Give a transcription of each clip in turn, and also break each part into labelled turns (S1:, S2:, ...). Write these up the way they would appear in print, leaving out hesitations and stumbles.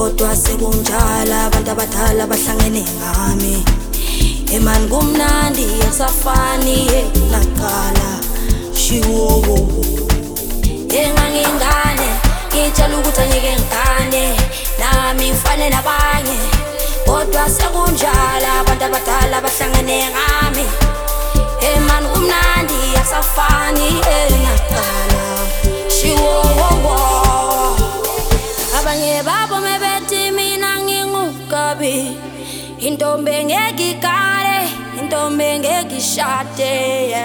S1: kodwa sekunjalo abantu abadala bahlangene ngami. Eman kumnandi asafani nakala shiwo engangingane ngitshela ukuthi angeke ngigane nami ngifane nabanye, kodwa sekunjalo abantu abadala bahlangene ngami. Eman kumnandi asafani nakala shiwo. Abanye babo mebethi mina ngingugabi, intombi engeke ikale, intombi engeke ishade.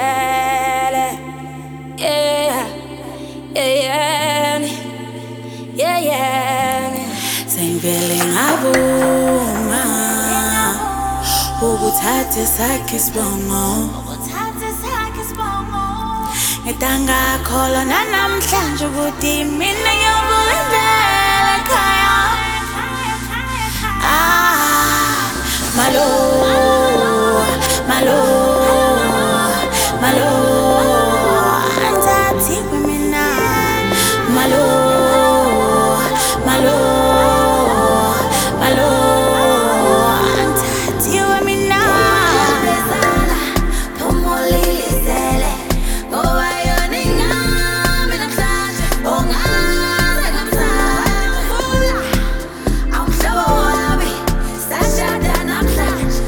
S2: Sengivele ngabuma ukuthatha sakhe isibongo, ngitangakholwa nanamhlanje ukuthi mina ngiyobuyela ekhaya. Malo, malo, malo, angisathikwe mina. Malo, malo, malo, angisathikwe mina.
S1: Phumulilizele ngoba yona ingami namhlanje, ongaze ngamsavula. Awumhlobo wami sashada namhlanje.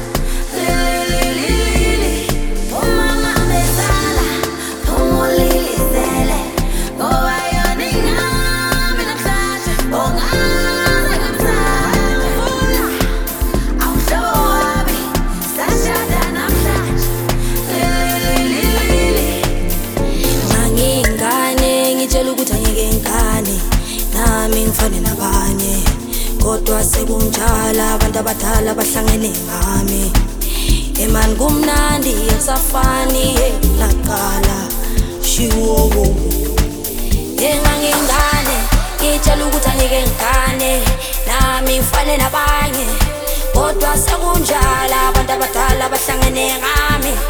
S1: Lili umama bezala, phumulilizele ngoba yona ingami namhlanje, ongaze ngamsavula. Awumhlobo wami sashada namhlanje. Ngangingane ngitshela ukuthi angeke ngigane nami ngifane nabanye, kodwa sekunjalo abantu abadala bahlangene ngami. Eman kumnandi asafani nakala shiwo engangingane ngitshela ukuthi angeke ngigane nami ngifane nabanye, kodwa sekunjalo abantu abadala bahlangene ngami.